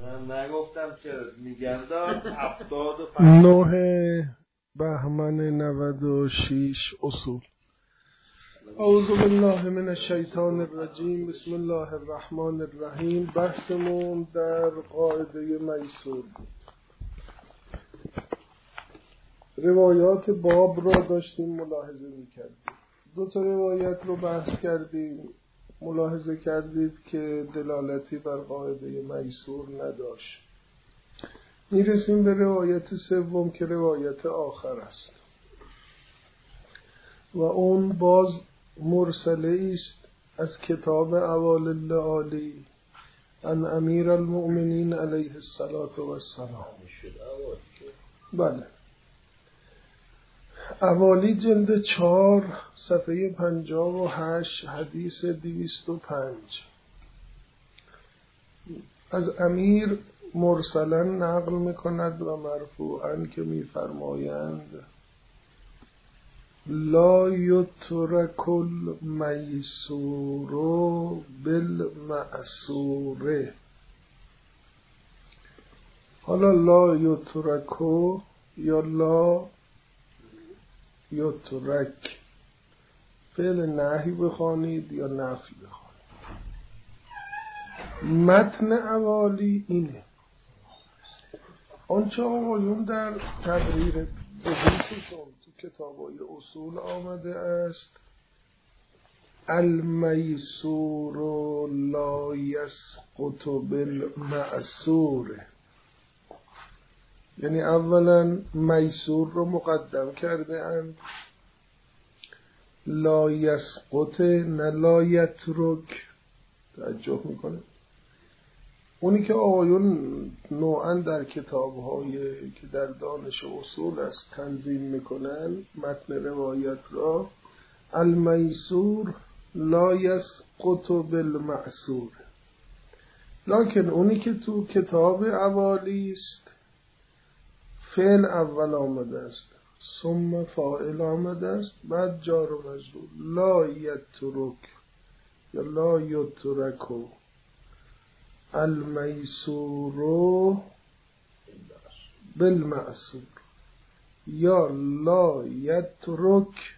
من نگفتم که میگم دار 75 9 بهمن 96 اصول. اعوذ بالله من الشیطان الرجیم. بسم الله الرحمن الرحیم. بحثمون در قاعده میسور بود. روایات باب را داشتیم ملاحظه میکردیم. 2 روایت رو بحث کردیم. ملاحظه کردید که دلالتی بر قاعده میسور نداشت. میرسیم به روایت سوم که روایت آخر است و اون باز مرسله است از کتاب اعوال اللآلی عن امیر المؤمنین علیه السلام. بله، اوالی جلد 4 صفحه 58 حدیث 205 از امیر مرسلا نقل میکند و مرفوعا که میفرمایند لا یترک المیسور بالمعسور. حالا لا یترک یا لا یترک فعل نهی بخوانید یا نفی بخوانید. متن اوالی اینه. آنچه آقایون در تقریر بحثشون تو کتابای اصول آمده است المیسور لا یسقط بالمعسور، یعنی اولا میسور رو مقدم کرده اند، لا یسقط نه لا یترک. توجه میکنه اونی که آقایون نوعا در کتاب‌های که در دانش اصول است تنظیم میکنن متن روایت را المیسور لا یسقط بالمعسور، لکن اونی که تو کتاب اوالی است فعل اول آمده است ثم فاعل آمده است بعد جار و مجرور لا یترک یا لا یترکو المیسور بالمعسور یا لا یترک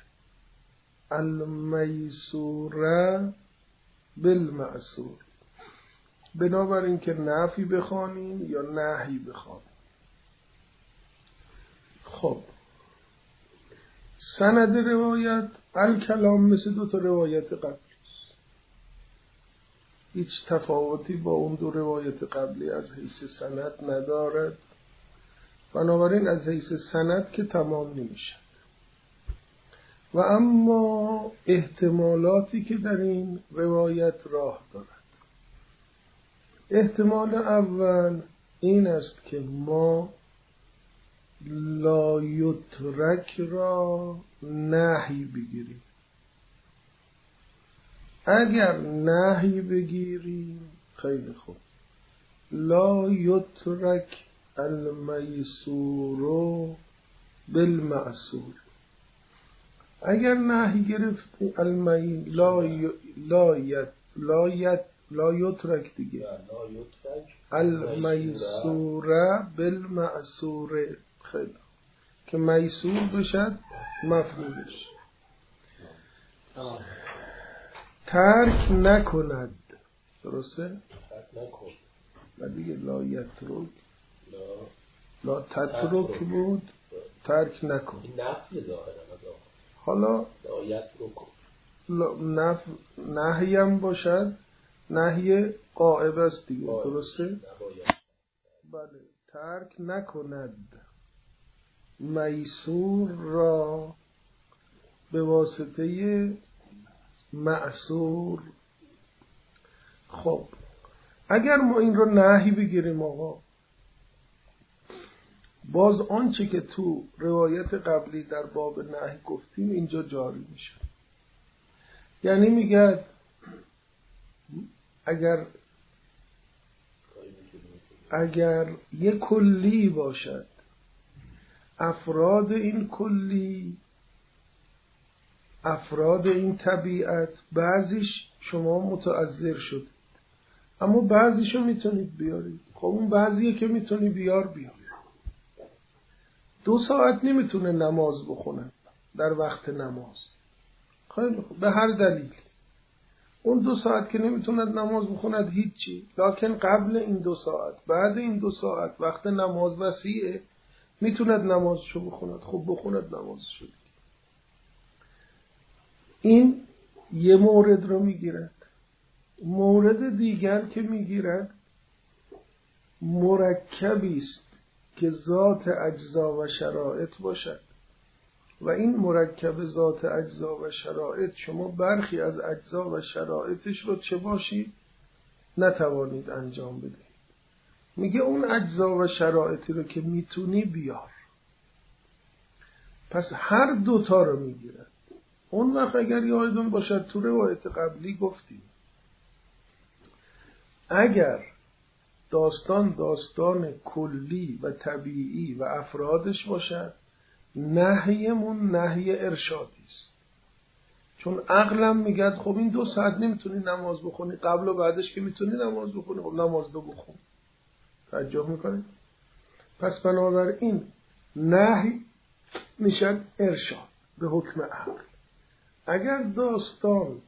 المیسور بالمعسور. بنابراین که نفی بخوانیم یا نهی بخوانیم. خب سند روایت الکلام مثل 2 روایت قبلی، هیچ تفاوتی با اون 2 روایت قبلی از حیث سند ندارد، بنابراین از حیث سند که تمام نمیشه. و اما احتمالاتی که در این روایت راه دارد، احتمال اول این است که ما لا یترک را نهی بگیریم. اگر نهی بگیریم خیلی خوب، لا یترک المیسور بالمعسور. اگر نهی گرفتیم لا یترک دیگه المیسور بالمعسور، خیلی که میسور بشد مفعولش ترک نکند. درسته؟ و دیگه لا یترک لا تترک بود، ترک نکن. حالا نهیم باشد، نهی غائب است دیگه. درسته؟ بله، ترک نکند میسور را به واسطه معسور. خب اگر ما این رو نهی بگیریم آقا، باز آنچه که تو روایت قبلی در باب نهی گفتیم اینجا جاری میشه. یعنی میگه اگر یک کلی باشد، افراد این کلی، افراد این طبیعت، بعضیش شما متأثر شد، اما بعضیشو میتونید بیارید. خب اون بعضیه که میتونی بیار. 2 ساعت نمیتونه نماز بخونه در وقت نماز. خیلی خوب، به هر دلیل. اون 2 ساعت که نمیتوند نماز بخوند هیچی، لکن قبل این 2 ساعت، بعد این 2 ساعت وقت نماز وسیعه، میتوند نمازشو بخوند. خب بخوند نمازشو. این یه مورد رو میگیرد. مورد دیگر که میگیرد مرکبی است که ذات اجزا و شرایط باشد و این مرکب ذات اجزا و شرایط شما برخی از اجزا و شرایطش رو چه باشید نتوانید انجام بدهید. میگه اون اجزا و شرایطی رو که میتونی بیار. پس هر 2 تا رو میگیرد. اون وقت اگر یادتون باشد تو روایت قبلی گفتیم اگر داستان کلی و طبیعی و افرادش باشد، نهیمون نهی ارشادی است. چون عقلم میگه خب این 2 ساعت نمیتونی نماز بخونی، قبل و بعدش که میتونی نماز بخونی، خب نماز رو بخون. توجه میکنید؟ پس بنابراین نهی میشد ارشاد به حکم عقل. اگر داستان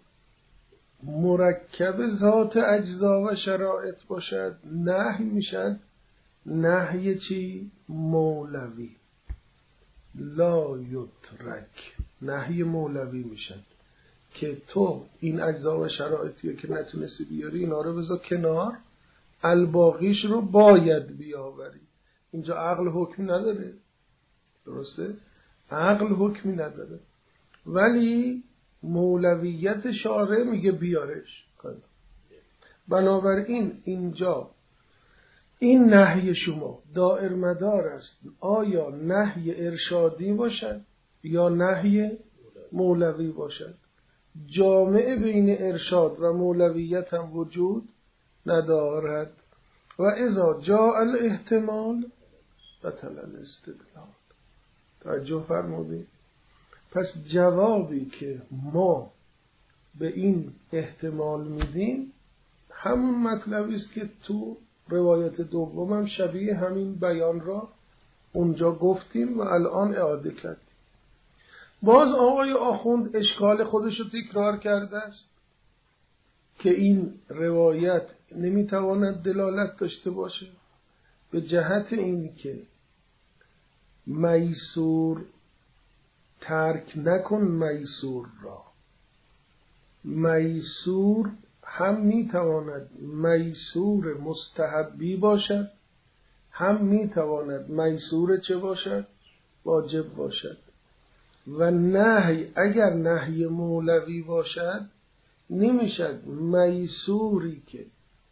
مرکب ذات اجزا و شرایط باشد، نهی میشد نهی چی؟ مولوی. لا یترک، نهی مولوی میشد که تو این اجزا و شرایطی که نتونستی بیاری اینا رو بذار کنار، الباقیش رو باید بیاوری. اینجا عقل حکم نداره، درسته؟ عقل حکمی نداره، ولی مولویت شارع میگه بیارش. بنابراین اینجا این نهی شما دائر مدار است، آیا نهی ارشادی باشد یا نهی مولوی باشد. جامعه بین ارشاد و مولویت هم وجود ندارد و اذا جاء الاحتمال بطل الاستدلال. توجه فرمودید؟ پس جوابی که ما به این احتمال میدیم همون مطلبی است که تو روایت دومم شبیه همین بیان را اونجا گفتیم و الان اعاده کردیم. باز آقای آخوند اشکال خودش رو تکرار کرده است که این روایت نمیتواند دلالت داشته باشه به جهت این که میسور ترک نکن میسور را. میسور هم میتواند میسور مستحبی باشد، هم میتواند میسور چه باشد؟ واجب باشد. و نهی اگر نهی مولوی باشد نمیشد میسوری که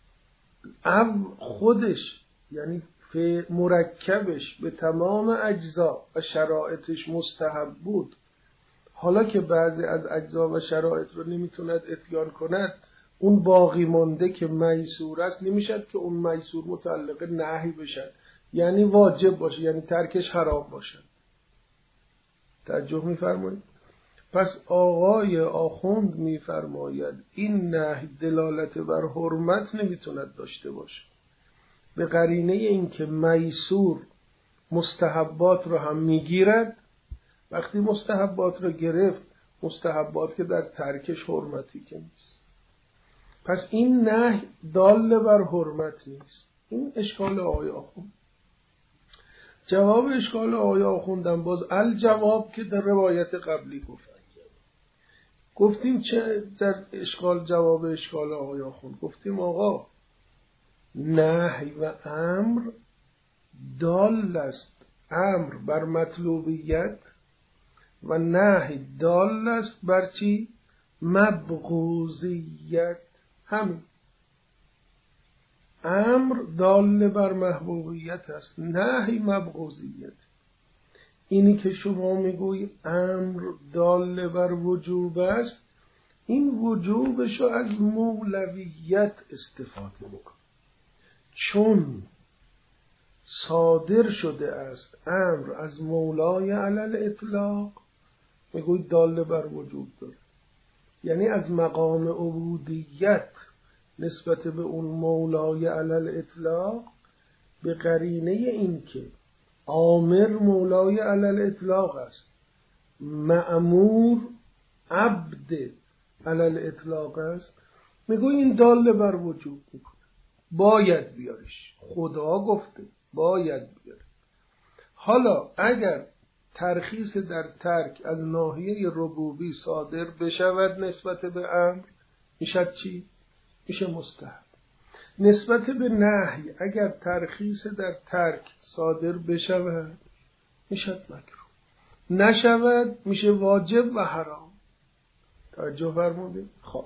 خودش یعنی مرکبش به تمام اجزا و شرایطش مستحب بود، حالا که بعضی از اجزا و شرایط رو نمیتوند اتیان کند، اون باقی مانده که میسور است نمیشد که اون میسور متعلق نهی بشد، یعنی واجب باشه، یعنی ترکش حرام باشد. توجه میفرمایید؟ پس آقای آخوند میفرماید این نهی دلالت بر حرمت نمیتوند داشته باشه، به قرینه این که میسور مستحبات رو هم میگیرد. وقتی مستحبات رو گرفت، مستحبات که در ترکش حرمتی که نیست، پس این نهی دال بر حرمت نیست. این اشکال آقای آخوند. جواب اشکال آقای آخوندم باز الجواب که در روایت قبلی گفتیم چه در اشکال جواب اشکال آقای آخوند گفتیم آقا نهی و امر دال است، امر بر مطلوبیت و نهی دال است بر چی؟ مبغوضیت. همین امر دال بر محبوبیت است، نهی مبغوضیت. اینی که شما میگوی امر دال بر وجوب است، این وجوبشو از مولویت استفاده میکن، چون صادر شده است امر از مولای علل اطلاق، میگوی دال بر وجوب داره، یعنی از مقام عبودیت نسبت به اون مولای علل اطلاق به قرینه این که آمر مولای علل اطلاق است، مأمور عبد علل اطلاق است، میگو این داله بر وجود میکنه، باید بیاریش، خدا گفته باید بیاری. حالا اگر ترخیص در ترک از ناحیه ربوبی صادر بشود نسبت به امر، میشد چی؟ میشه مستحب. نسبت به نهی اگر ترخیص در ترک صادر بشود میشد مکروه، نشود میشه واجب و حرام. توجه فرمودید؟ خب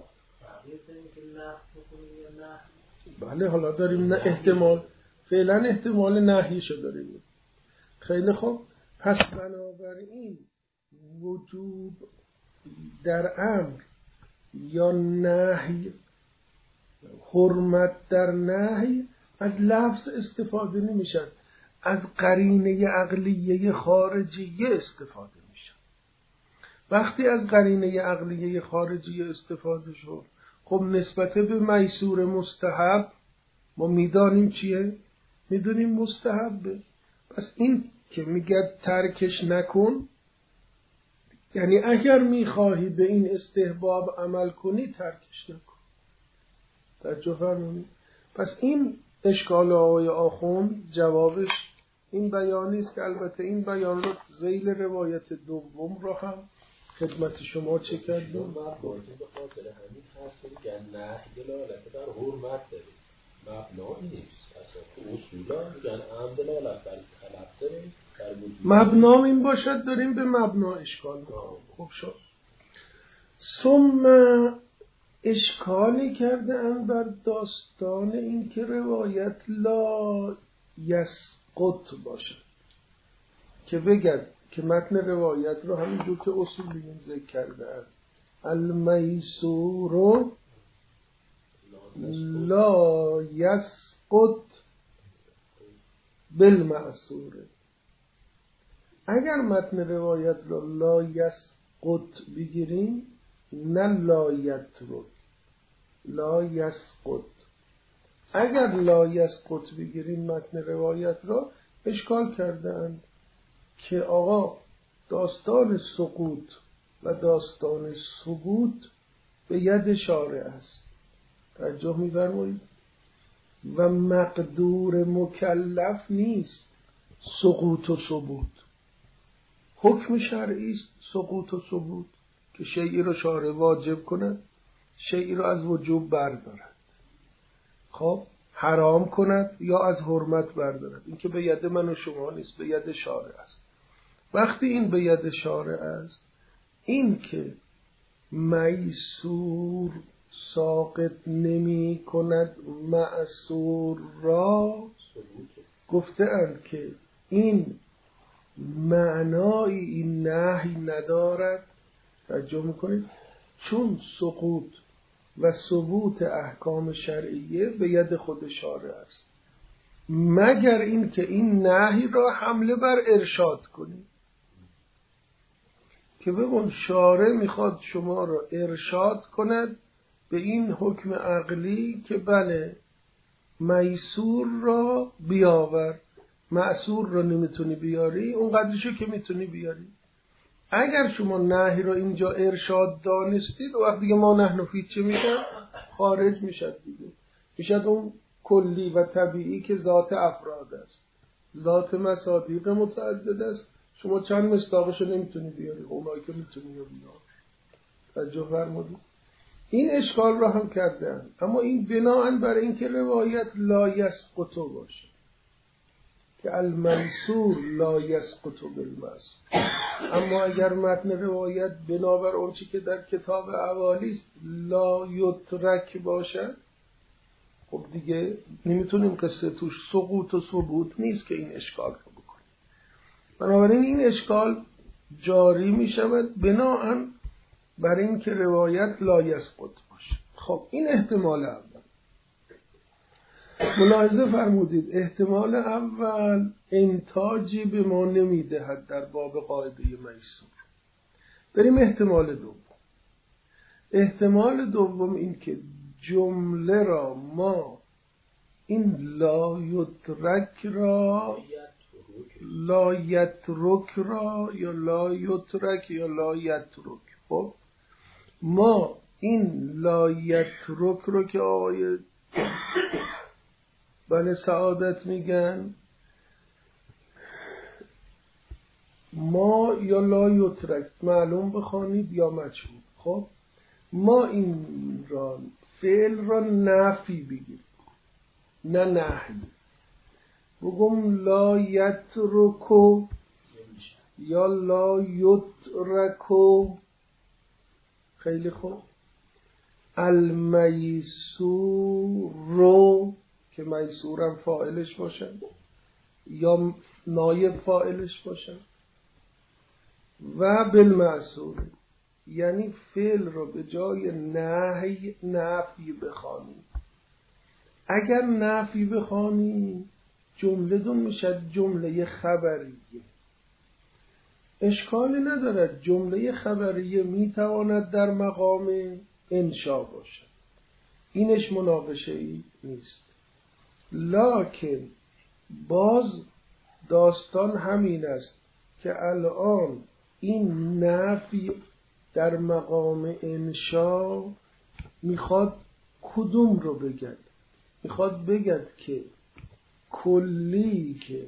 بله، حالا داریم نه احتمال، فعلا احتمال نهیشو داریم. خیلی خوب، پس بنابراین وجوب در امر یا نهی، حرمت در نهی از لفظ استفاده نمیشن، از قرینه عقلیه خارجیه استفاده میشن. وقتی از قرینه عقلیه خارجیه استفاده شد، خب نسبت به میسور مستحب ما میدانیم چیه؟ میدونیم مستحبه. پس این که میگه ترکش نکن، یعنی اگر میخواهی به این استحباب عمل کنی ترکش نکن. توجه فرمونید؟ پس این اشکال آقای آخوند جوابش این بیانی است که البته این بیان رو ذیل روایت دوم رو هم خدمت شما چه کردیم؟ به خاطر همین هست که نه دلالت بر حرمت داره، مبنایی نیست. اصلا اصولا میگن هم دلالت بر طلب داره، مبنا این باشد داریم به مبنا اشکال کنیم. خوب شد. ثم اشکالی کرده ام بر داستان این که روایت لا یسقط باشد، که بگرد که متن روایت رو همینجور که اصولیین ذکر کرده ام المیسور لا یسقط بالمعسور. اگر متن روایت رو لا یسقط بگیریم، نه لا یترک، لا یسقط. اگر لا یسقط بگیریم متن روایت را، اشکال کردند که آقا داستان سقوط و داستان ثبوت به ید شارع است. توجه می‌فرمایید؟ و مقدور مکلف نیست سقوط و ثبوت. حکم شرعی است سقوط و ثبوت، که شیئی رو شارع واجب کند، شیئی رو از وجوب بردارد، خب حرام کند یا از حرمت بردارد. این که به ید من و شما نیست، به ید شارع است. وقتی این به ید شارع است، این که میسور ساقط نمی کند معسور را، گفته اند که این معنای این نهی ندارد. توجه میکنید؟ چون سقوط و ثبوت احکام شرعیه به ید خود شارع است، مگر این که این نهی را حمله بر ارشاد کنید، که بگم شارع میخواد شما را ارشاد کند به این حکم عقلی که بله میسور را بیاور، معسور را نمیتونی بیاری، اون قدرشو که میتونی بیاری. اگر شما نهی را اینجا ارشاد دانستید، وقت دیگه ما نحن فی چه میشد؟ خارج میشد دیگه، میشد اون کلی و طبیعی که ذات افراد است، ذات مصادیق متعدد است. شما چند مصداقشو نمیتونی بیاری، اونایی که میتونی رو بیار. توجه فرمودید؟ این اشکال را هم کردن، اما این بناهن برای اینکه روایت لا یسقط باشه، که المنصور لا یسقط بالمعصور. اما اگر متن روایت بنابر اون چی که در کتاب اوالی است لا یترک باشد، خب دیگه نمیتونیم قصه توش سقوط و ثبوت نیست که این اشکال رو بکنیم. بنابراین این اشکال جاری میشود بناهن برای اینکه روایت لا یسقط باشه. خب این احتمال اول. ملاحظه فرمودید احتمال اول انتاجی به ما نمیدهد در باب قاعده میسور. بریم احتمال دوم. احتمال دوم این که جمله را ما این لا یترک را لا یترک را یا لا یترک یا لا یترک، خب ما این لا یترک رو که آقای بله سعادت میگن ما یا لا یترک معلوم بخوانید یا مجهول. خب ما این را فعل را نفی بگیریم نه نهی، بگم لا یترکو یا لا یترکو. خیلی خوب. المیسور رو که میسورم فاعلش باشن یا نایب فاعلش باشن و بالمعصور، یعنی فعل رو به جای نفی بخوانیم. اگر نفی بخوانیم جمله دون میشه جمله خبریه. اشکالی ندارد، جمله خبریه میتواند در مقام انشا باشد، اینش مناقشه ای نیست. لکن باز داستان همین است که الان این نفی در مقام انشا میخواد کدوم رو بگد؟ میخواد بگد که کلی که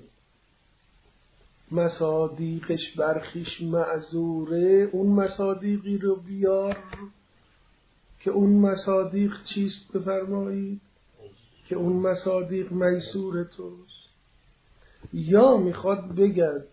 مصادیقش برخیش معذوره اون مصادیقی رو بیار که اون مصادیق چیست بفرمایید؟ که اون مصادیق میسور توست. یا میخواد بگد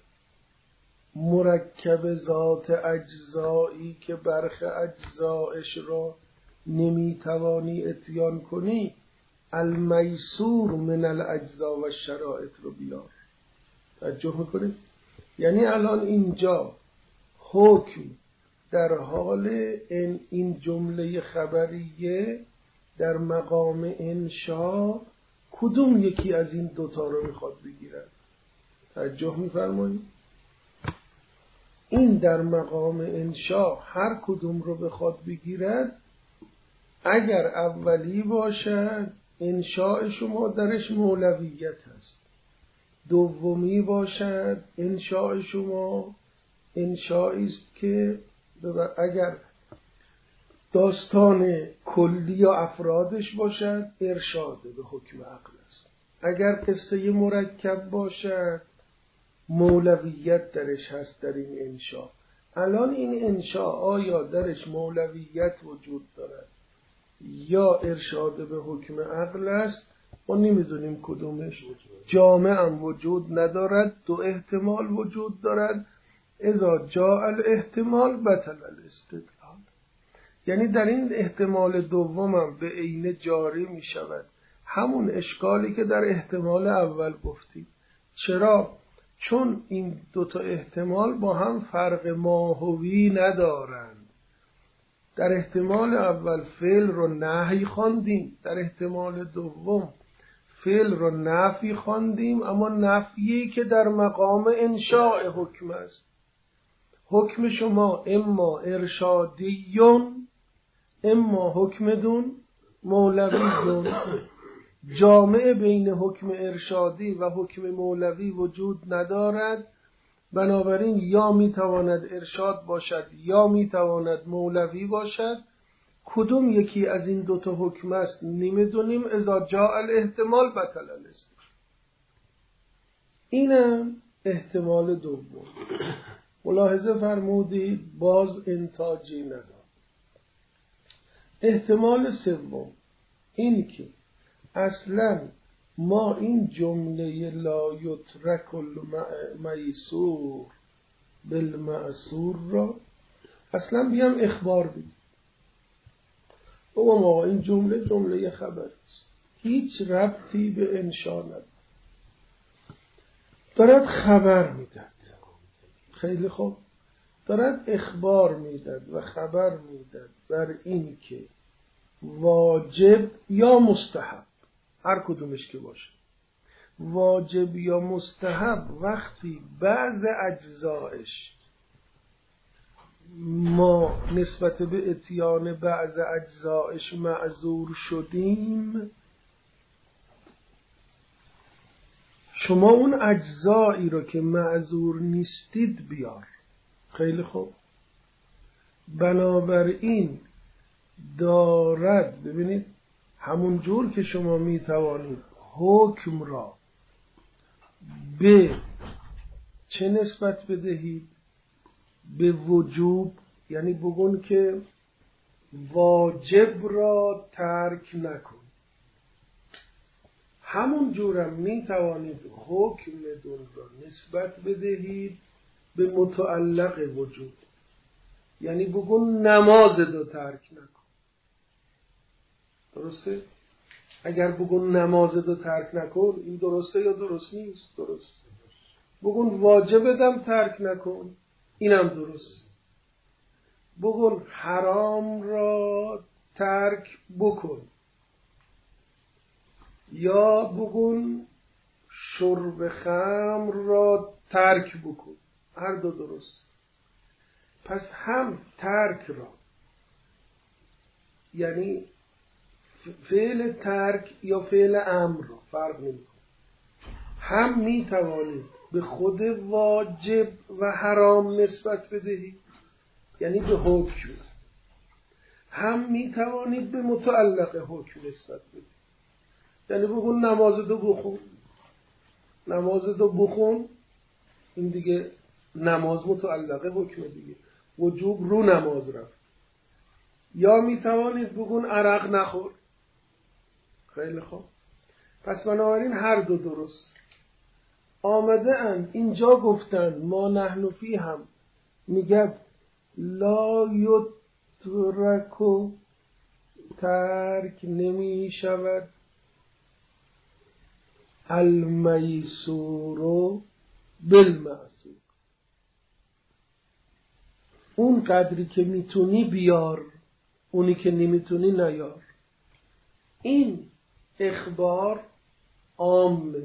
مرکب ذات اجزایی که برخ اجزایش را نمیتوانی اتیان کنی المیسور من الاجزا و شرائط رو بیار. توجه میکنید؟ یعنی الان اینجا حکم در حال این جمله خبریه در مقام انشا کدوم یکی از این دوتا رو میخواد بگیرد؟ توجه میفرمایید؟ این در مقام انشا هر کدوم رو بخواد بگیرد، اگر اولی باشد انشاء شما درش مولویت هست، دومی باشد انشاء شما انشاء است که اگر داستان کلی یا افرادش باشد ارشاد به حکم عقل است، اگر قصه مرکب باشد مولویت درش هست در این انشاء. الان این انشاء آیا درش مولویت وجود دارد یا ارشاد به حکم عقل است؟ ما نمیدونیم کدومش. جامع هم وجود ندارد، دو احتمال وجود دارد. اذا جاء الاحتمال بطل الاستدلال، یعنی در این احتمال دومم به عین جاری می شود همون اشکالی که در احتمال اول گفتیم. چرا؟ چون این دوتا احتمال با هم فرق ماهوی ندارند. در احتمال اول فعل رو نهی خواندیم، در احتمال دوم فعل رو نفی خواندیم، اما نفیی که در مقام انشاء حکم است. حکم شما اما ارشادیون اما حکم دون مولویون. جامع بین حکم ارشادی و حکم مولوی وجود ندارد، بنابراین یا میتواند ارشاد باشد یا میتواند مولوی باشد. کدوم یکی از این دوتا حکم است نمیدونیم. اذا جاء الاحتمال بطل الاستدلال. اینم احتمال دوم. ملاحظه فرمودید باز انتاجی ندارد. احتمال سوم این که اصلا ما این جمله لا یترک المیسور بالمعصور را اصلا بیام اخبار بدیم. ما این جمله خبر است، هیچ ربطی به انشاء ندارد، دارد خبر میداد. خیلی خوب، دارد اخبار میداد و خبر میداد بر این که واجب یا مستحب، هر کدومش که باشه، واجب یا مستحب وقتی بعض اجزایش ما نسبت به اتیان بعض اجزایش معذور شدیم، شما اون اجزایی رو که معذور نیستید بیار. خیلی خوب. بنابراین دارد، ببینید همون جور که شما می توانید حکم را به چه نسبت بدهید؟ به وجوب، یعنی بگون که واجب را ترک نکن. همون جورم می توانید حکم دون را نسبت بدهید به متعلق وجوب، یعنی بگون نماز دو ترک نکن. درسته؟ اگر بگون نماز دو ترک نکن، این درسته یا درست نیست؟ درست. بگون واجب دم ترک نکن، اینم درست. بگون حرام را ترک بکن، یا بگون شرب خمر را ترک بکن، هر دو درست. پس هم ترک را، یعنی فعل ترک یا فعل امر را فرق نمی‌کنه، هم می توانید به خود واجب و حرام نسبت بدهید، یعنی به حکم، هم می توانید به متعلق حکم نسبت بدهید، یعنی بگون نماز دو بخون. نماز دو بخون، این دیگه نماز متعلق حکم دیگه، وجوب رو نماز رفت. یا می توانید بگون عرق نخور. خیلی خوب. پس بنابراین هر دو درست آمده اند. اینجا گفتن ما نحن فی هم میگه لا یترک، ترک نمی شود المیسور بالمعسور. اون قدری که میتونی بیار، اونی که نمیتونی نیار. این اخبار عامه،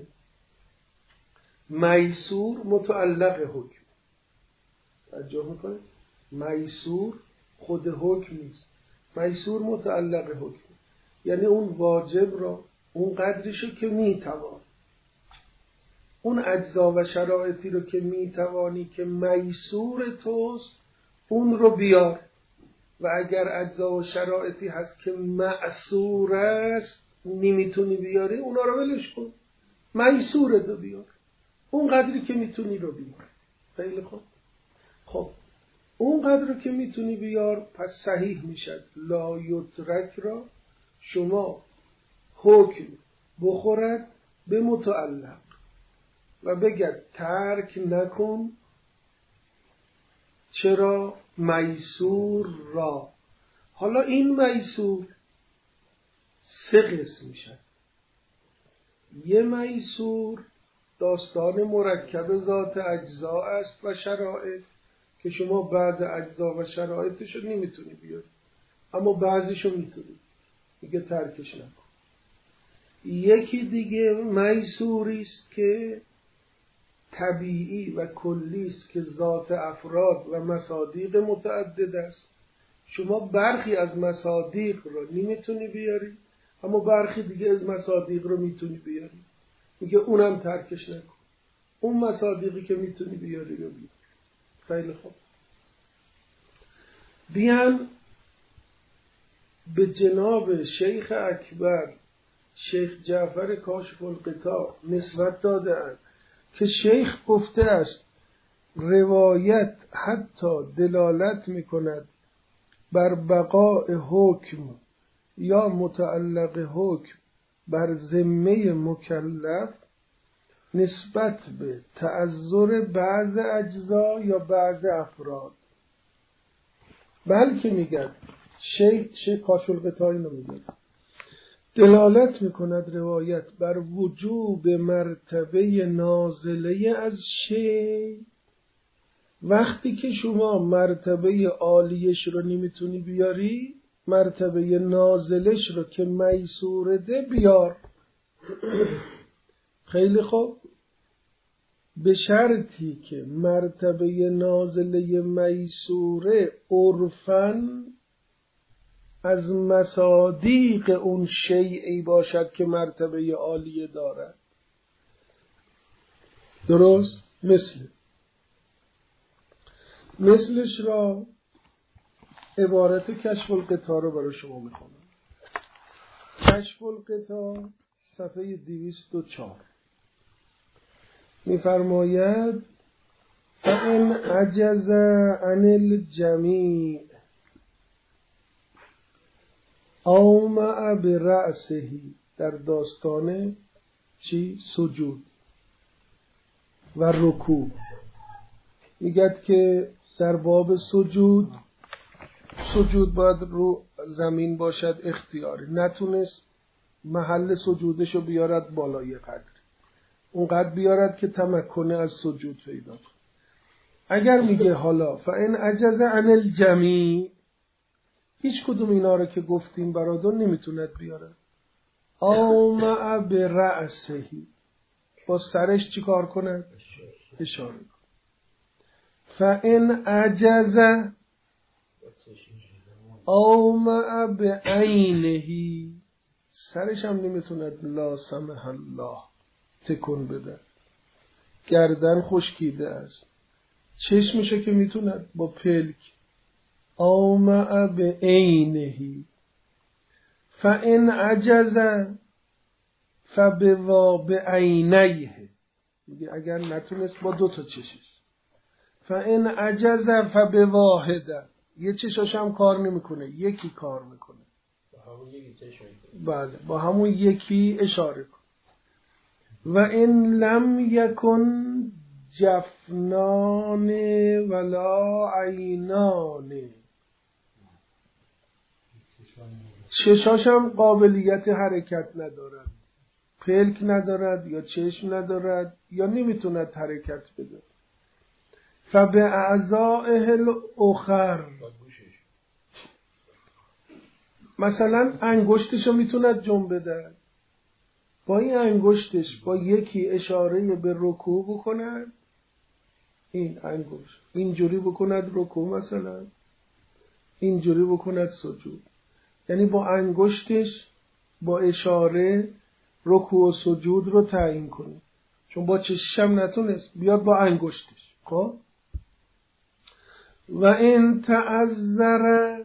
میسور متعلق حکم. توجه میکنه؟ میسور خود حکم نیست، میسور متعلق حکم، یعنی اون واجب را، اون قدرشو که میتوان، اون اجزا و شرایطی رو که میتوانی که میسور توست، اون رو بیار. و اگر اجزا و شرایطی هست که معسور است، نمیتونی بیاری، اونا رو ولش کن، میسور دو بیار، اون قدری که میتونی رو بیار. خیلی خوب. خب اون قدر رو که میتونی بیار، پس صحیح میشد لا یترک را شما حکم بخورد به متعلق و بگد ترک نکن. چرا؟ میسور را. حالا این میسور سه قسم میشه. یه میسور داستان مرکب ذات اجزا است و شرایط که شما بعض اجزا و شرایطش رو نمیتونی بیاری، اما بعضیش رو میتونی، میگه ترکش نکن. یکی دیگه میسوری است که طبیعی و کلی است که ذات افراد و مصادیق متعدد است. شما برخی از مصادیق رو نمیتونی بیاری، اما برخی دیگه از مصادیق رو میتونی بیاری، میگه اونم ترکش نکن. اون مصادیقی که میتونی بیاری رو بیاری. خیلی خوب. بیان به جناب شیخ اکبر شیخ جعفر کاشف الغطا نسبت داده اند که شیخ گفته است روایت حتی دلالت میکند بر بقاء حکم یا متعلق حکم بر ذمه مکلف نسبت به تعذر بعض اجزا یا بعض افراد. بلکه میگن شیخ کاشف الغطا اینو میگه دلالت میکند روایت بر وجوب مرتبه نازله از شیء. وقتی که شما مرتبه عالیش رو نمیتونی بیاری، مرتبه نازلش رو که میسورده بیار. خیلی خوب. به شرطی که مرتبه نازله میسوره عرفاً از مصادیق اون شیعی باشد که مرتبه عالیه دارد. درست؟ مثلش را عبارت کشف القطاع رو برای شما میخونم. کشف القطاع صفحه 204 میفرماید فإن عجز عن الجمیع اومع برأسه، در داستان چی؟ سجود و رکوع میگد که در باب سجود باید رو زمین باشد اختیاری، نتونست محل سجودشو بیارد بالای قدر، اونقدر بیارد که تمکنه از سجود پیدا کنه. اگر میگه حالا فإن عجز عن الجمیع، هیچ کدوم اینا رو که گفتیم برادر نمیتوند بیاره. اومع برأسه، با سرش چی کار کنه؟ اشاره کنه. فإن عجز اومع بعینه، سرش هم نمیتوند لا سمح الله تکون بده، گردن خشکیده است. چشمشه که میتوند با پلک. اومع بعینه فإن عجز بعینیه، میگه اگر نتونست با 2 چشش. فإن عجز فبواحده، یه چشاش هم کار نمیکنه، یکی کار میکنه، بله با همون یکی اشاره کن. و ان لم یکن جفنان ولا عینان، چشاش هم قابلیت حرکت ندارد، پلک ندارد یا چشم ندارد یا نمیتوند حرکت بده. فباعضائه الاخر، مثلا انگشتشو میتوند جنب بده، با این انگشتش با یکی اشاره به رکوع بکند، این انگشت اینجوری بکند رکوع، مثلا اینجوری بکند سجود، یعنی با انگشتش با اشاره رکوع و سجود رو تعیین کنه، چون با چشش هم نتونست، بیاد با انگشتش. خب و ان تعذر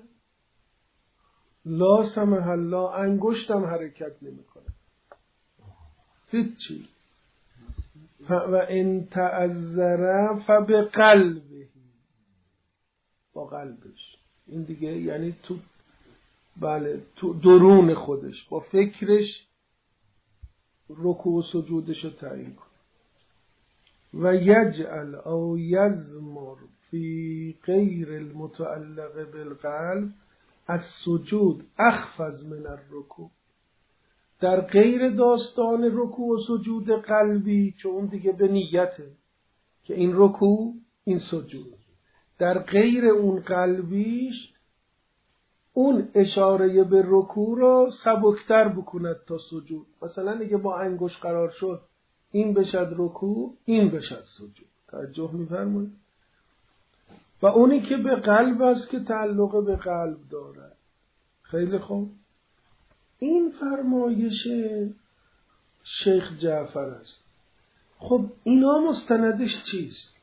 لا سمح الله، انگشتم حرکت نمیکنه هیچی. و ان تعذر فبقلبه، با قلبش، این دیگه یعنی تو بله تو درون خودش با فکرش رکوع و سجودش رو تعیین کنه. و یجعل او یزمر فی غیر المتعلق بالقلب السجود اخفض من الرکوع، در غیر داستان رکوع و سجود قلبی، چون اون دیگه به نیته که این رکوع این سجود، در غیر اون قلبیش اون اشاره به رکوع رو سبکتر بکند تا سجود. مثلا دیگه با انگشت قرار شد این بشد رکوع، این بشد سجود. توجه می‌فرمایید؟ و اونی که به قلب است که تعلق به قلب دارد. خیلی خوب، این فرمایش شیخ جعفر است. خب اینا مستندش چیست؟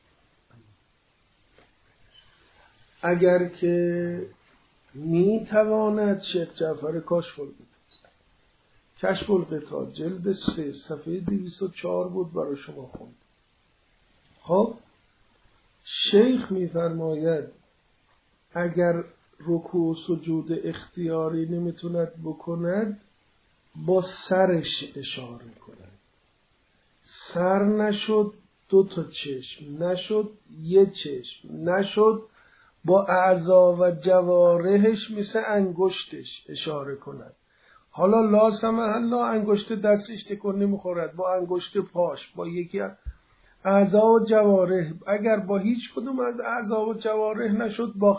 اگر که میتواند شیخ جعفر کاشف القطاع جلد 3 صفحه 204 بود برای شما خوند. خب شیخ میفرماید اگر رکوع و سجود اختیاری نمیتوند بکند، با سرش اشاره کند. سر نشد 2 چشم، نشد 1 چشم، نشد با اعضا و جوارحش مثل انگشتش اشاره کند. حالا لا سمح الله انگشت دستش تکون نمیخورد، با انگشت پاش، با یکی اعضا و جوارح. اگر با هیچ کدوم از اعضا و جوارح نشد، با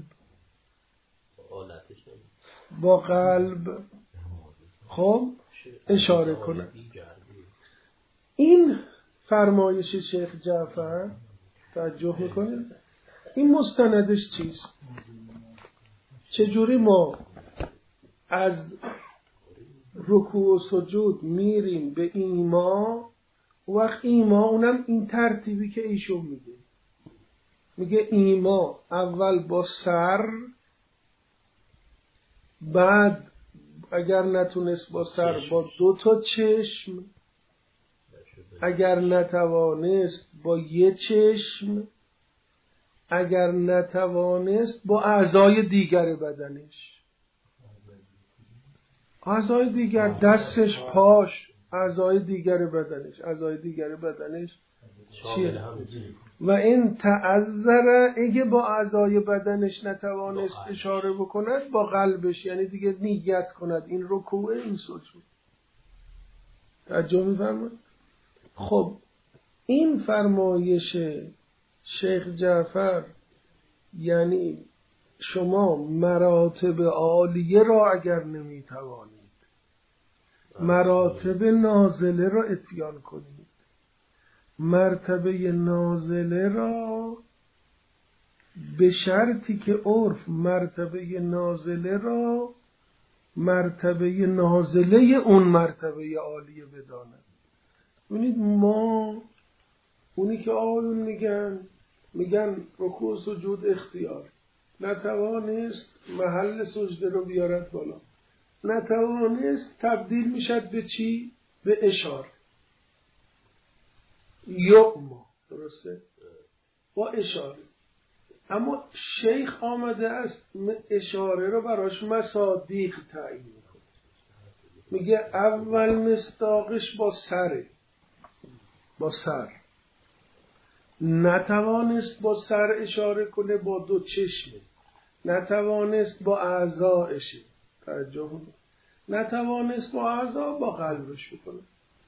قلب خب اشاره کنه. این فرمایش شیخ جعفر توجه میکنید؟ این مستندش چیست؟ چجوری ما از رکوع و سجود میریم به ایما؟ وقت ایما اونم این ترتیبی که ایشون میگه ایما اول با سر، بعد اگر نتونست با سر با 2 چشم، اگر نتوانست با 1 چشم، اگر نتوانست با اعضای دیگر بدنش. اعضای دیگر، دستش، پاش، اعضای دیگر بدنش چیه؟ و این تعذر، اگه با اعضای بدنش نتوانست اشاره بکند با قلبش، یعنی دیگه نیت کند این رکوع این سجود. توجه می‌فرمایید؟ خب این فرمایش شیخ جعفر یعنی شما مراتب عالیه را اگر نمیتوانید، مراتب نازله را اتیان کنید. مرتبه نازله را به شرطی که عرف مرتبه نازله را مرتبه نازله اون مرتبه عالیه بداند. ببینید ما اونی که آقایون میگن رکوع سجود اختیار، نتوانست محل سجده رو بیارد بالا، نتوانست تبدیل میشد به چی؟ به اشاره. یعما، درسته؟ با اشاره. اما شیخ آمده است اشاره رو براش مصادیق تعیین میکنه. میگه اول مصداقش با سره، با سر. نتوانست با سر اشاره کنه با 2 چشمه، نتوانست با اعضایشه، توجه، نتوانست با اعضا، با قلبش بکنه.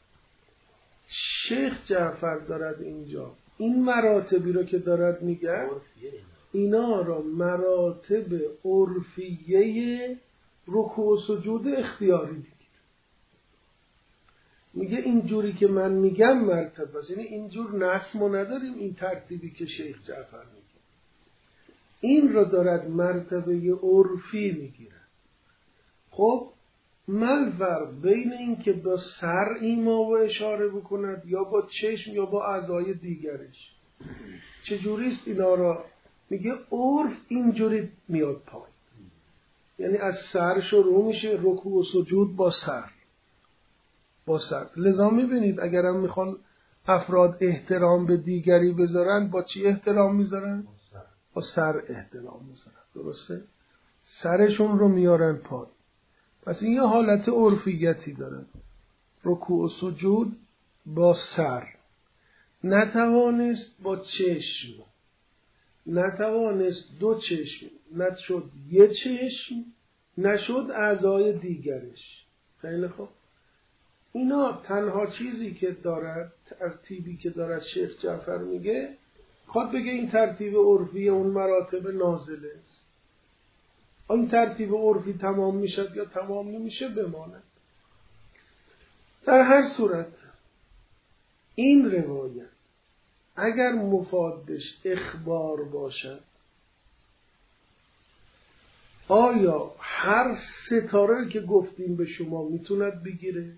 شیخ جعفر دارد اینجا این مراتبی رو که دارد میگه، اینا را مراتب عرفیه رکوع و سجود اختیاری میگه. میگه اینجوری که من میگم مرتبه است، یعنی اینجور نصب ما نداریم، این ترتیبی که شیخ جعفر میگه این رو دارد مرتبه عرفی میگیره. خب من فرق بین این که با سر ایما و اشاره بکند یا با چشم یا با اعضای دیگرش چجوریست؟ اینا را میگه عرف اینجوری میاد پای، یعنی از سر شروع میشه رکوع و سجود با سر، با سر. لذا میبینید اگرم میخوان افراد احترام به دیگری بذارن با چی احترام میذارن؟ با سر احترام میذارن، درسته؟ سرشون رو میارن پای. پس این یه حالت عرفیتی داره. رکوع و سجود با سر، نتوانست با چشم، نتوانست 2 چشم، نشد 1 چشم، نشد اعضای دیگرش. خیلی خوب. اینا تنها چیزی که دارد، ترتیبی که دارد شیخ جعفر میگه، خواهد بگه این ترتیب عرفی اون مراتب نازله است. این ترتیب عرفی تمام میشد یا تمام نمیشه بماند. در هر صورت این روایت اگر مفادش اخبار باشد، آیا هر ستاره که گفتیم به شما میتوند بگیره؟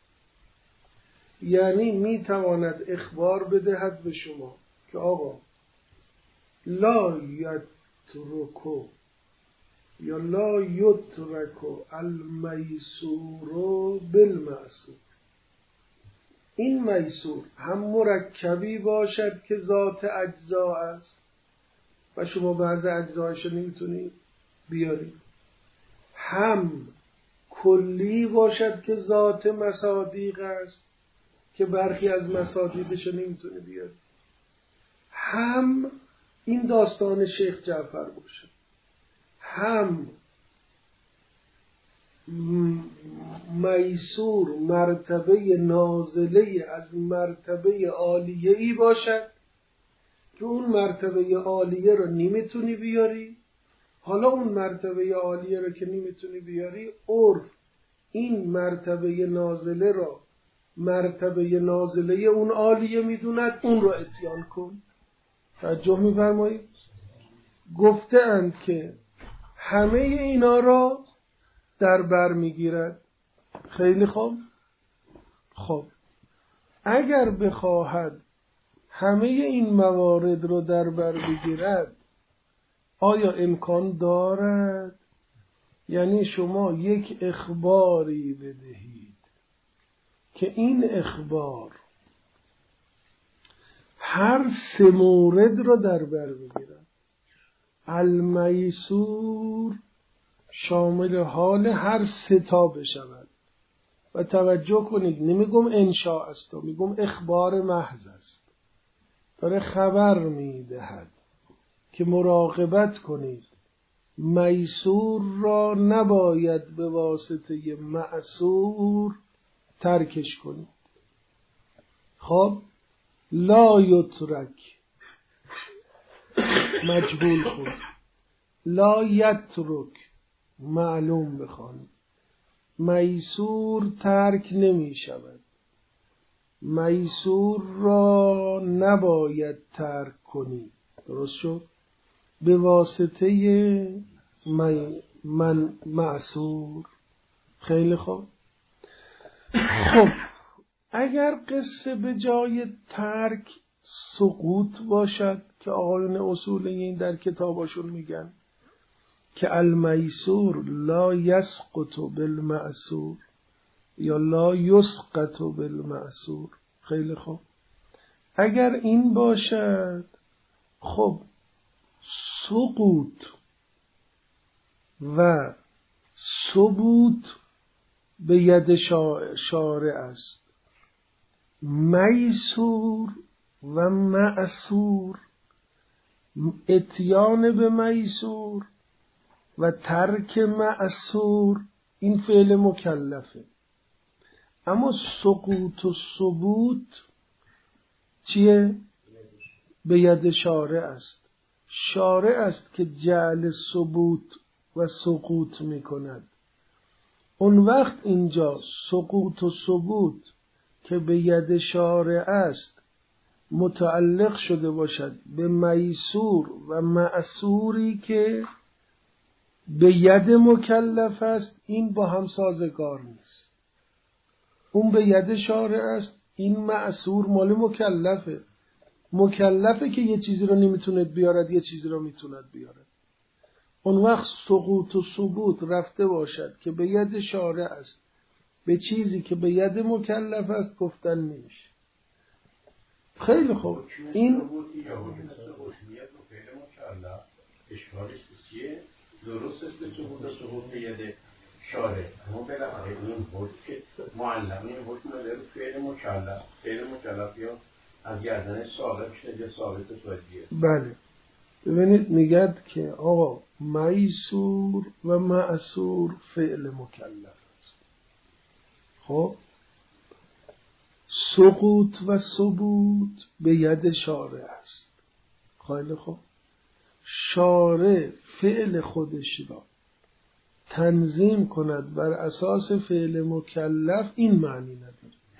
یعنی میتواند اخبار بدهد به شما که آقا لا یترکو یا لا یترکو المیسور بالمعسور. این میسور هم مرکبی باشد که ذات اجزا است و شما بعض اجزایش نمیتونید بیارید، هم کلی باشد که ذات مصادیق است که برخی از مصادیقش نمیتونه بیارید، هم این داستان شیخ جعفر باشد، هم میسور مرتبه نازله از مرتبه عالیه‌ای باشد که اون مرتبه عالیه رو نمیتونی بیاری. حالا اون مرتبه عالیه رو که نمیتونی بیاری، عرف این مرتبه نازله رو مرتبه نازله اون عالیه میدوند، اون رو اتیان کن. توجه می‌فرمایید؟ گفته اند که همه اینا را در بر میگیرد. خیلی خوب. خب اگر بخواهد همه این موارد رو در بر بگیرد، آیا امکان دارد؟ یعنی شما یک اخباری بدهید که این اخبار هر سه مورد رو در بر بگیرد. المیسور شامل حال هر سه تا بشود. و توجه کنید نمیگم انشاء است، میگم اخبار محض است. داره خبر میدهد که مراقبت کنید، میسور را نباید به واسطه معسور ترکش کنید. خب لا یترک مجبول کن، لا یترک معلوم بخوانید. میسور ترک نمی شود، میسور را نباید ترک کنید. درست شد؟ به واسطه من معسور. خیلی خوب. خب اگر قصه به جای ترک سقوط باشد که آقایون اصولیین در کتاباشون میگن که المیسور لا یسقط بالمعسور یا لا یسقط بالمعسور. خیلی خوب. اگر این باشد خب سقوط و ثبوت به ید شارع است. میسور و معسور، اتیان به میسور و ترک معسور این فعل مکلفه. اما سقوط و ثبوت چیه؟ به ید شارع است. شارع است که جعل ثبوت و سقوط می کند. اون وقت اینجا سقوط و ثبوت که به ید شارع است متعلق شده باشد به میسور و معسوری که به ید مکلف است، این با هم سازگار نیست. اون به ید شارع است، این معسور مال مکلفه. مکلفه که یه چیزی رو نمیتونه بیارد، یه چیزی رو میتوند بیارد. اون وقت سقوط و ثبوت رفته باشد که به ید شارع است، به چیزی که به ید مکلف است گفتن نمیشه. خیلی خوب. این اشکالش چیه؟ درست است به ثبوت به ید شارع، اما بالاخره این بود که معلم این بود مدر فعل مکلف یا از گردن صاحب شده یا ثابت سوادیه. بله ببینید میگد که آقا میسور و معسور فعل مکلف است. خب سقوط و ثبوت به ید شارع است. خیلی خوب. شارع فعل خودش را تنظیم کند بر اساس فعل مکلف، این معنی نداره.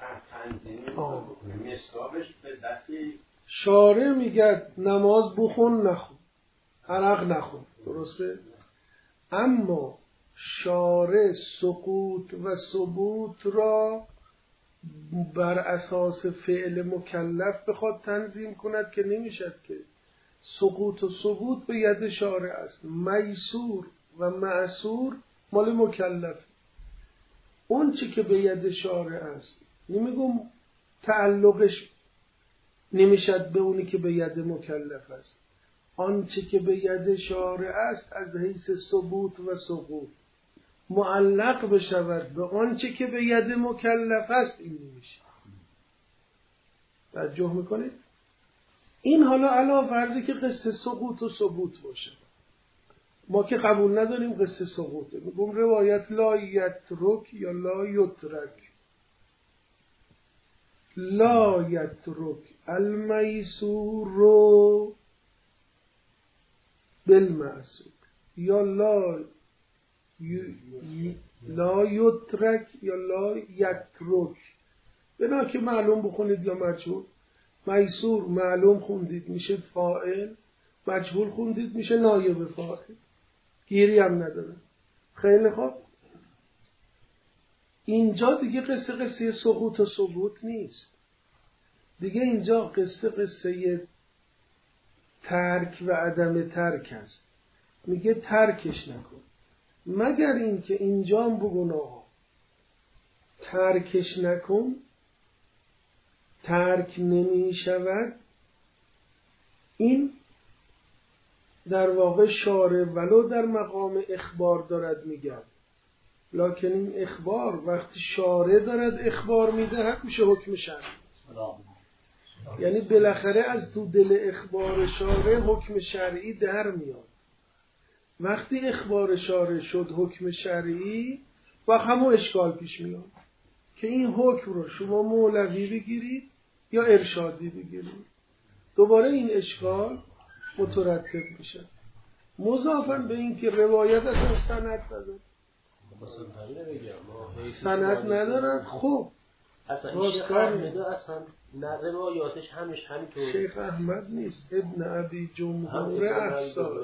شارع میگه نماز بخون نخون، عرق نخون، درسته؟ اما شارع سقوط و ثبوت را بر اساس فعل مکلف بخواد تنظیم کند که نمیشد که. سقوط و ثبوت به ید شارع است، میسور و معسور مال مکلف. اون چی که به ید شارع است نمیگم تعلقش نمیشد به اونی که به ید مکلف است. آنچه که به ید شارع است از حیث ثبوت و سقوط معلق بشود به آنچه که به ید مکلف است، این نمیشه. توجه میکنید؟ این حالا علاوه فرضی که قصه سقوط و ثبوت باشه. ما که قبول نداریم قصه سقوطه، میگم روایت لا یترک یا لا یترک. لا یترک المیسور بالمعسور یا لا یترک یا لا یترک بنا که معلوم بخونید یا مجهول. میسور معلوم خوندید میشه فاعل، مجهول خوندید میشه نایب فاعل، گیری هم نداره. خیلی خوب، اینجا دیگه قصه سقوط و ثبوت نیست دیگه، اینجا قصه ترک و عدم ترک است. میگه ترکش نکن، مگر این که اینجا هم بگون آقا ترکش نکن، ترک نمی شود. این در واقع شارع ولو در مقام اخبار دارد میگه، لکن این اخبار وقتی شارع دارد اخبار میدهد میشه حکم شرعی. یعنی بالاخره از تو دل اخبار شارع حکم شرعی در میاد. وقتی اخبار شارع شد حکم شرعی و همون اشکال پیش میاد که این حکم رو شما مولوی بگیرید یا ارشادی بگیرید، دوباره این اشکال مترتب میشه. مضافاً به این که روایت اصلا سند نداره، سند ندارد. خب اصلا شیخ احمد اصلا روایاتش همینطور، شیخ احمد نیست، ابن ابی جمهور احسایی،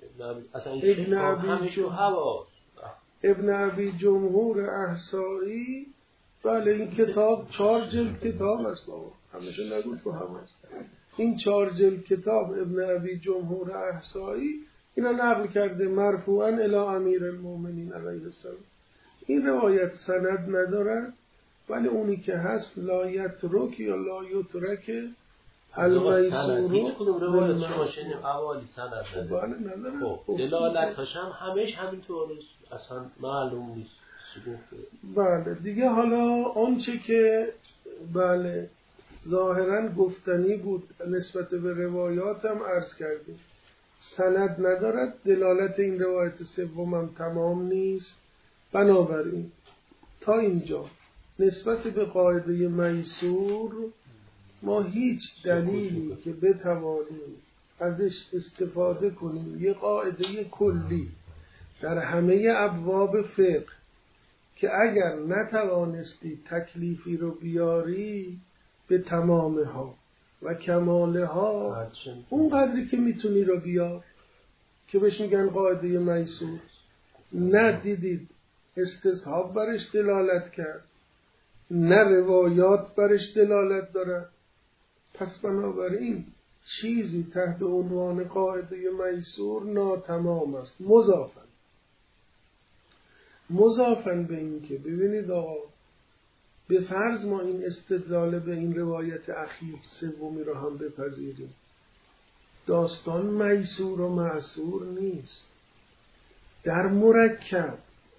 ابن ابی جمهور احسایی. بله این کتاب 4 جلد کتاب است، همیشه نگو تو هم است. این 4 جلد کتاب ابن ابی جمهور احسایی اینا نقل کرده مرفوعاً الی امیر المؤمنین علیه السلام. این روایت سند نداره، ولی اونی که هست لا یترک یا لا یترک المیسور. هیچ کدوم روایت شما شنیدیم اوالی سند نداره. خب دلالت‌هاش هم همش همینطور اصلا معلوم نیست. بله دیگه حالا آنچه که بله ظاهراً گفتنی بود نسبت به روایات هم عرض کردیم، سند ندارد، دلالت این روایت سوم هم تمام نیست. بنابراین تا اینجا نسبت به قاعده میسور ما هیچ دلیلی که بتوانیم ازش استفاده کنیم، یه قاعده کلی در همه ابواب فقه که اگر نتوانستی تکلیفی رو بیاری به تمامها و کمالها اون قدری که میتونی رو بیار، که بهش میگن قاعده میسور. ندیدید استصحاب برش دلالت کرد، نه روایات برش دلالت دارد، پس بنابراین چیزی تحت عنوان قاعده میسور ناتمام است. مضافاً به این که ببینید آقا، به فرض ما این استدلال به این روایت اخیر سومی رو هم بپذیریم، داستان میسور و معسور نیست. در مرکب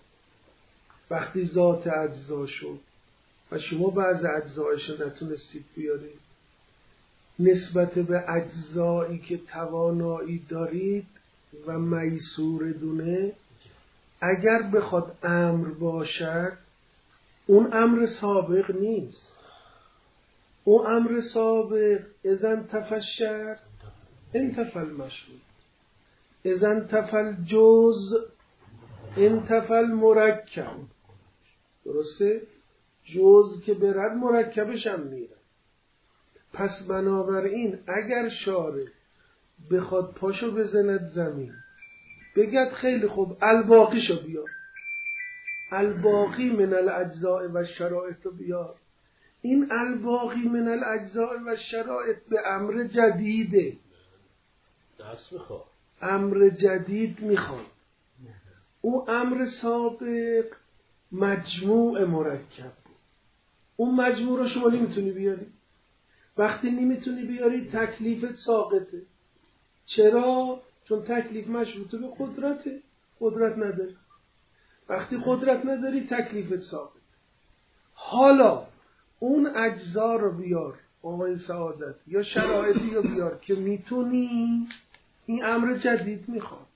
وقتی ذات اجزا شد و شما بعض اجزایش نتونستید بیارید، نسبت به اجزایی که توانایی دارید و میسور دونه، اگر بخواد امر باشد اون امر سابق نیست. اون امر سابق اذن تفشر انتفل مشروط، اذن تفل جز انتفل مرکب. درسته؟ جز که برد مرکبش هم میره. پس بنابراین اگر شارع بخواد پاشو بزند زمین بگد خیلی خوب الباقیشو بیار، الباقی من الاجزاء و الشرائط بیار، این الباقی من الاجزاء و الشرائط به امر جدیده، دست میخواد، امر جدید میخواد. اون امر سابق مجموع مرکب بود، اون مجموع رو شما نمیتونی بیاری. وقتی نمیتونی بیاری تکلیفت ساقطه. چرا؟ چون تکلیف مشروطه به قدرته، قدرت نداری. وقتی قدرت نداری تکلیفت ساقطه. حالا اون اجزا رو بیار آقای سعادت، یا شرایطی رو بیار که میتونی. این امر جدید میخواد،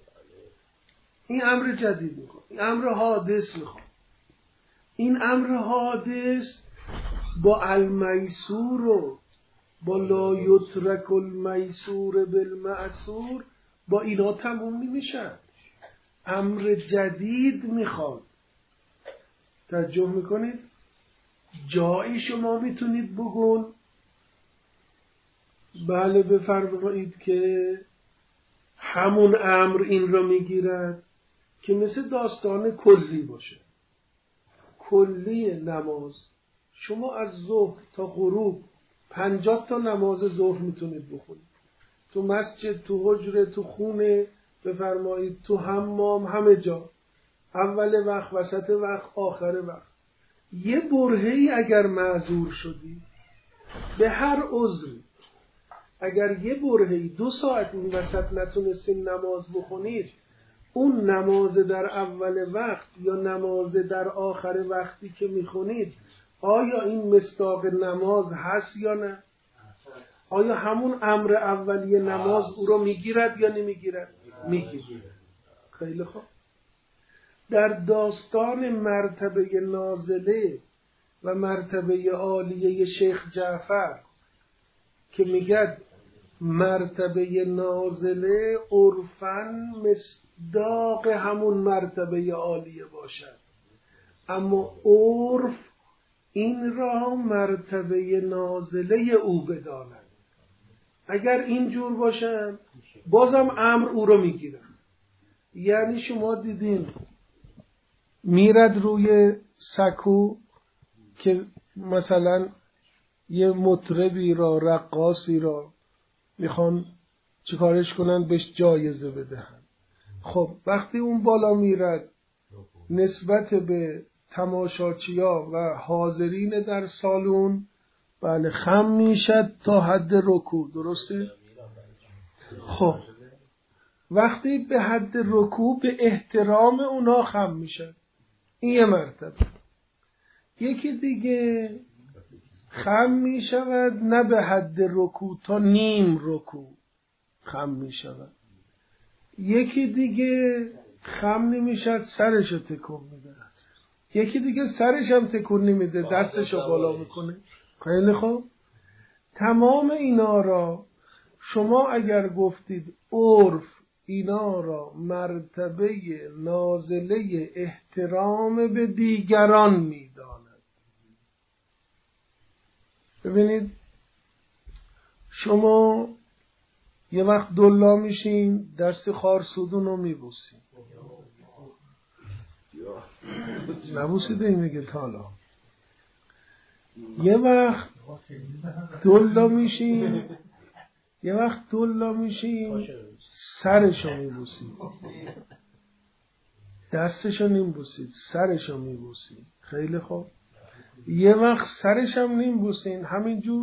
این امر جدید میخواد، این امر حادث میخواد. این امر حادث با المیسور و با لا یترک المیسور بالمعسور با اینا تموم نمیشه. امر جدید میخواد. توجه میکنید؟ جایی شما میتونید بگون بله بفرمایید که همون امر این را میگیرد که مثل داستان کلی باشه. کلی نماز شما از ظهر تا غروب 50 تا نماز ظهر میتونید بخونید، تو مسجد، تو حجره، تو خونه، بفرمایید تو حمام، همه جا، اول وقت، وسط وقت، آخر وقت. یه برهه‌ای اگر معذور شدی به هر عذری، اگر یه برهه‌ای 2 ساعت این وسط نتونستین نماز بخونید، اون نماز در اول وقت یا نماز در آخر وقتی که میخونید آیا این مصداق نماز هست یا نه؟ آیا همون امر اولیه نماز او رو میگیرد یا نمیگیرد؟ میگیرد. خیلی خوب. در داستان مرتبه نازله و مرتبه عالیه شیخ جعفر که میگد مرتبه نازله عرفاً مصداق همون مرتبه عالیه باشد، اما عرف این را مرتبه نازله او بداند. اگر اینجور باشن بازم امر او رو میگیرن. یعنی شما دیدین میرد روی سکو که مثلا یه مطربی را، رقاصی را میخوان چیکارش کنن؟ بهش جایزه بدهن. خب وقتی اون بالا میرد نسبت به تماشاچیا و حاضرین در سالن بله خم میشد تا حد رکوع، درسته؟ خب وقتی به حد رکوع به احترام اونا خم میشد، این یه مرتبه. یکی دیگه خم می شود نه به حد رکوع، تا نیم رکوع خم می شود. یکی دیگه خم نمی شود، سرشو تکون میده. یکی دیگه سرش هم تکون نمیده، دستشو بالا میکنه. خیلی خوب. تمام اینا را شما اگر گفتید عرف اینا را مرتبه نازله احترام به دیگران میداند. ببینید شما یه وقت دلا میشین دست خارسودون رو میبوسین، نبوسیده این میگه تالا. یه وقت دلا میشین سرشو میبوسید، دستشو نمیبوسید، سرشو میبوسید. خیلی خوب. یه وقت سرش هم نمیبوسین، همینجور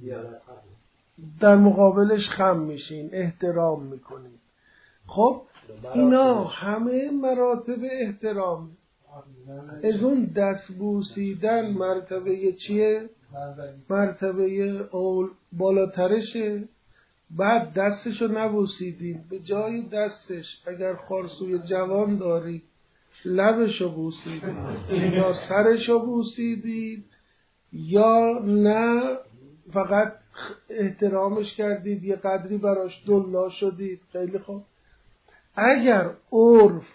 در مقابلش خم میشین، احترام میکنین. خب اینا همه مراتب احترام. از اون دست بوسیدن مرتبه چیه؟ مرتبه بالاترشه. بعد دستشو نبوسیدین، به جای دستش اگر خارسوی جوان دارید لبشو بوسیدید یا سرشو بوسیدید، یا نه فقط احترامش کردید، یه قدری براش دلا شدید. خیلی خوب. اگر عرف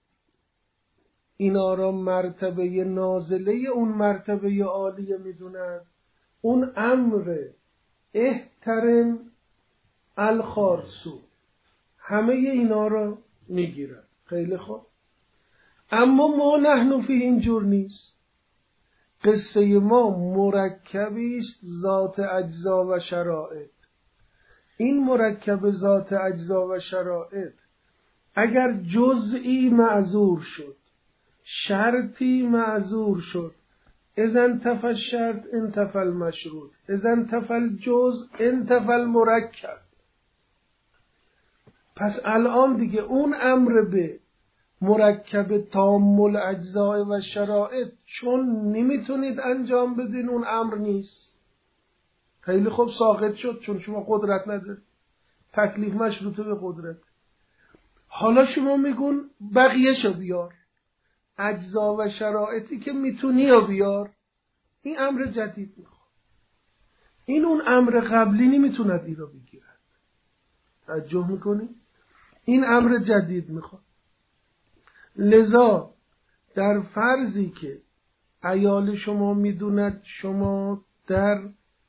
اینا را مرتبه نازله اون مرتبه عالیه میدوند، اون امر احترم الخارسو همه اینا را میگیرد. خیلی خوب. اما ما نحن فی اینجور نیست. قصه ما مرکبی است ذات اجزا و شرائط. این مرکب ذات اجزا و شرائط اگر جزئی معذور شد، شرطی معذور شد، اذا انتفى الشرط انتفى المشروط، اذا انتفى الجزء انتفى المرکب. پس الان دیگه اون امر به مرکب تامل اجزای و شرائط چون نمیتونید انجام بدین، اون امر نیست. خیلی خوب، ساقط شد چون شما قدرت ندارید. تکلیف مشروطه به قدرت. حالا شما میگون بقیه شو بیار، اجزا و شرائطی که میتونی رو بیار. این امر جدید میخواد. این اون امر قبلی نمیتوند این رو بگیرد. توجه میکنی؟ این امر جدید میخواد. لذا در فرضی که عیال شما میدوند شما در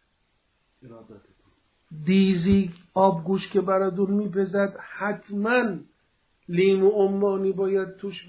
دیزی آبگوش که براتون میپزد حتما لیمو عمانی باید توش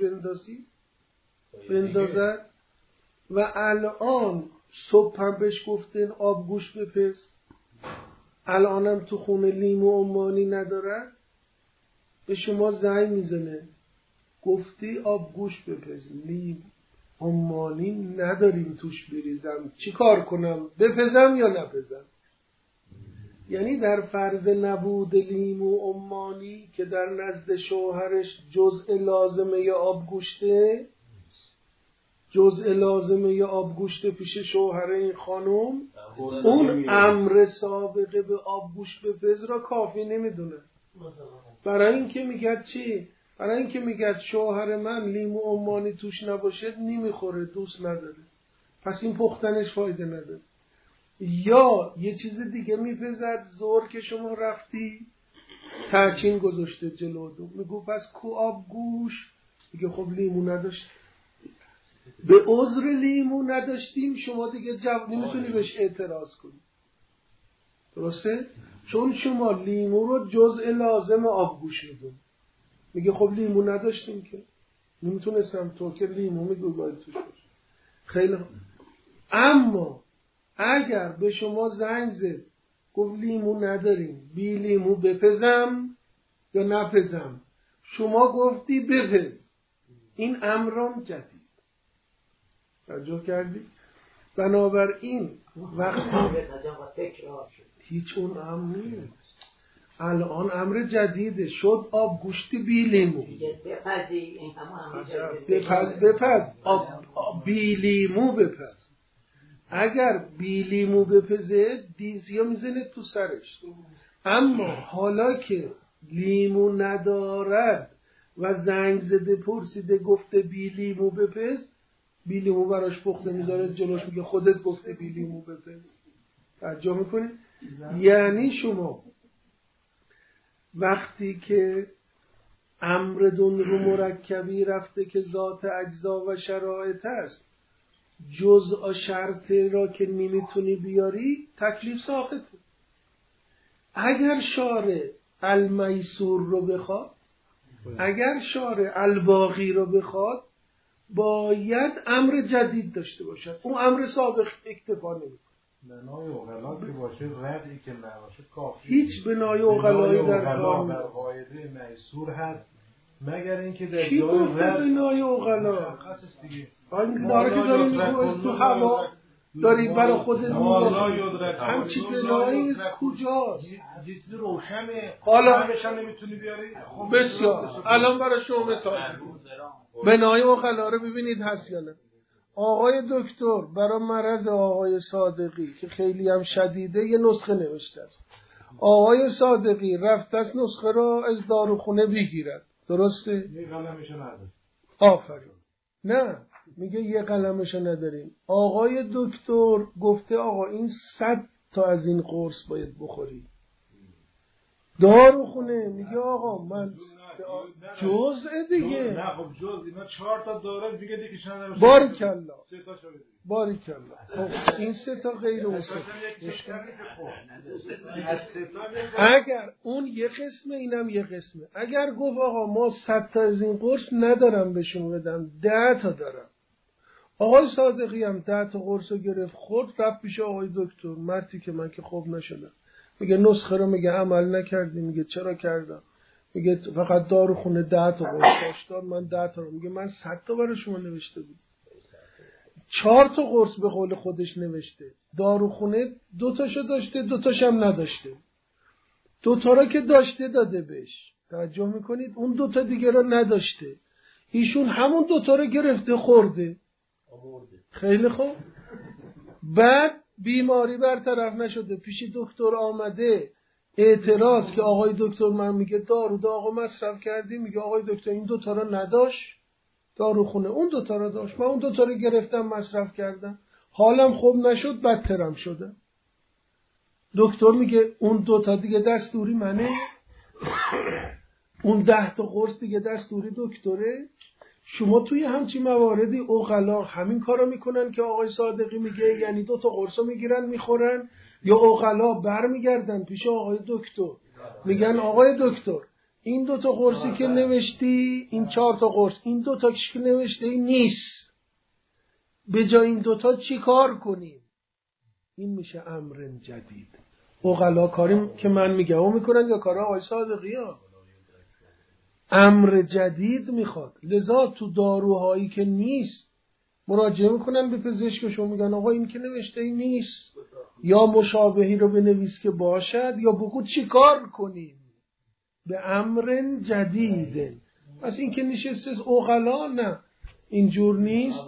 بندازد و الان صبح هم بهش گفتن آبگوش بپز، الانم تو خونه لیمو عمانی ندارد، به شما زنگ میزنه گفتی آبگوش بپز، لیمو عمانی نداریم توش بریزم، چی کار کنم؟ بپزم یا نپزم؟ یعنی در فرض نبود لیمو عمانی که در نزد شوهرش جزء لازمه یا آبگوشته، جزء لازمه یا آبگوشته پیش شوهر این خانم، اون امر سابقه به آبگوش بپز را کافی نمیدونه. برای اینکه میگه چی؟ برای اینکه میگه شوهر من لیمو عمانی توش نباشه نمیخوره، دوست نداره، پس این پختنش فایده نداره. یا یه چیز دیگه میپزد، زور که شما رفتی ترچین گذاشته جلو دو، میگو پس کو آبگوش؟ میگه خب لیمو نداشت، به عذر لیمو نداشتیم شما دیگه نمیتونی بهش اعتراض کنی، درسته؟ چون شما لیمو رو جزء لازم آبگوش میدون، میگه خب لیمو نداشتیم که نمیتونستم، تو که لیمو میگو باید توش باشه. خیلی اما اگر به شما زنگ زد گفت لیمو نداریم، بی لیمو بپزم یا نپزم، شما گفتی بپز، این امران جدید، توجه کردی؟ بنابراین وقتی هیچ اون امر نیست، الان امر جدیده، شد آب گوشتی بی لیمو، بپز بی لیمو بپز. اگر بی لیمو بپزه دیزیا میزنه تو سرش، اما حالا که لیمو ندارد و زنگ زده پرسیده گفته بی لیمو بپز، بی لیمو براش پخته میذاره جلوش، میگه خودت گفته بی لیمو بپز. توجه میکنی؟ یعنی شما وقتی که امر دون رو مرکبی رفته که ذات اجزا و شرایط است، جزء شرط را که نمیتونی بیاری تکلیف ساقطه. اگر شارع المیسور رو بخواد، اگر شارع الباقی رو بخواد، باید امر جدید داشته باشد، اون امر سابق اکتفا نمیکنه. بنای اغلا که باشه، ردی که نباشه کافی. هیچ بنای اغلایی در قاعده میسور هست، مگر اینکه در کی گفته بنای اغلا؟ این داره که داری میگویست تو هوا داری برای خودت میگویست همچی بنایی است کجاست؟ یه چیزی روشنه، حالا همشن نمیتونی بیاری. بسیار الان برای شما مثال بنای اغلا رو ببینید هست یا نه. آقای دکتر برای مرض آقای صادقی که خیلی هم شدیده یه نسخه نوشته است. آقای صادقی رفت از نسخه را از داروخونه بگیرد، درسته؟ یه قلمش نداره. آفرین. نه میگه یه قلمش نداریم. آقای دکتر گفته آقا این 100 تا از این قرص باید بخوری. داروخونه میگه آقا من جزء دیگه. نه خب جزء اینا 4 تا داره دیگه نداره. باریکالله. 3 تا شده. باریکالله. خب این 3 تا غیر اون 3 اگر اون یه قسمه اینم یه قسمه. اگر گفت آقا ما 100 تا از این قرص ندارم بهشون بدم، 10 تا دارم. آقای صادقی هم 10 تا قرص رو گرفت، خود رفت پیش آقای دکتر، مردی که من که خوب نشدم. میگه نسخه رو میگه عمل نکردی، میگه چرا کردم؟ میگه فقط داروخونه 10 تا قرص داد، من 10 تا رو، میگه من 100 تا برای شما نوشته بود. 4 تا قرص به قول خودش نوشته. داروخونه 2 تاشو داشته، 2 تاش هم نداشته. 2 تا رو که داشته داده بهش. توجه میکنید؟ اون 2 تا دیگه رو نداشته. ایشون همون 2 تا رو گرفته خورده. خیلی خوب. بعد بیماری برطرف نشده، پیش دکتر آمده اعتراض که آقای دکتر من میگه دارو آقا مصرف کردی، میگه آقای دکتر این 2 تا رو نداشت داروخونه، اون 2 تا رو داشت، من اون 2 تا رو گرفتم مصرف کردم، حالم خوب نشد بدترم شده. دکتر میگه اون 2 تا دیگه دستوری منه، اون 10 تا قرص دیگه دستوری دکتره. شما توی همچین مواردی عقلا همین کارو میکنن که آقای صادقی میگه، یعنی 2 تا قرصو میگیرن میخورن، یا عقلا برمیگردن پیش آقای دکتر میگن آقای دکتر این 2 تا قرصی که نوشتی، این 4 تا قرص، این 2 تا که نوشتی نیست، به جای این 2 تا چی کار کنیم؟ این میشه امر جدید. عقلا کاری که من میگم او میکنن یا کار آقای صادقی ها؟ امر جدید میخواد. لذا تو داروهایی که نیست مراجعه میکنن به پزشکشون، میگن آقا این که نوشته این نیست، یا مشابهی رو بنویس که باشد، یا بگو چی کار کنیم. به امر جدید. پس این که نشسته عقلا نه، اینجور نیست.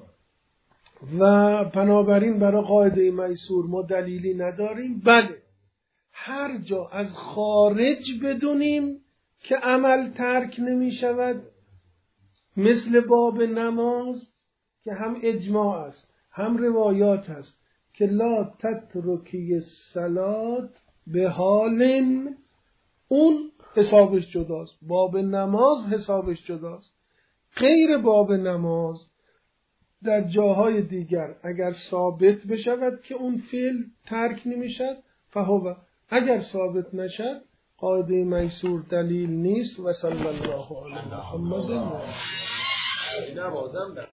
و بنابراین برای قاعده میسور ما دلیلی نداریم. بله هر جا از خارج بدونیم که عمل ترک نمی شود، مثل باب نماز که هم اجماع است هم روایات است که لا تترکی الصلاة به حال، اون حسابش جداست. باب نماز حسابش جداست. غیر باب نماز در جاهای دیگر اگر ثابت بشود که اون فعل ترک نمیشد فهو، اگر ثابت نشد قاعده میسور دلیل نیست. و صلی الله علی محمد.